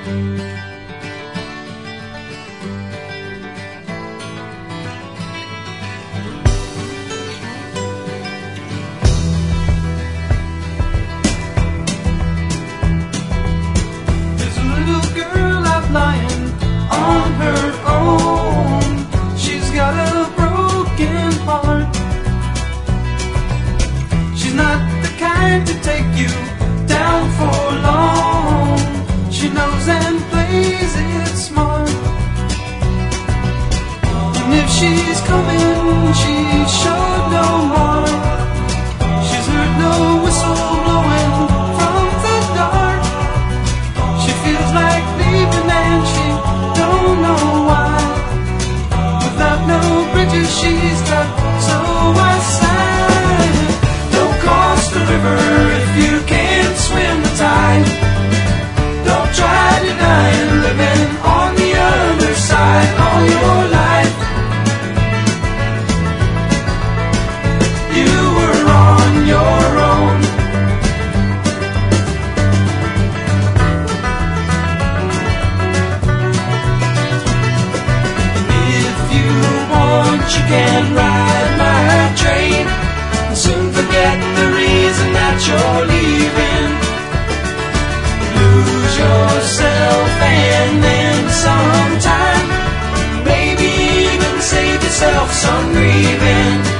There's a little girl out lying on her own. She's got a broken heart. She's not the kind to take you down for long. She knows and plays it smart. And if she's coming, she showed no heart. She's heard no whistle blowing from the dark. She feels like leaving and she don't know why. Without no bridges she's stuck, so I sigh. Don't cross the river if you can't swim the tide. Don't try denying living on the other side all your life. You were on your own. If you want, you can ride my train and soon forget the reason that you're leaving. Lose yourself and then sometime maybe even save yourself some grieving.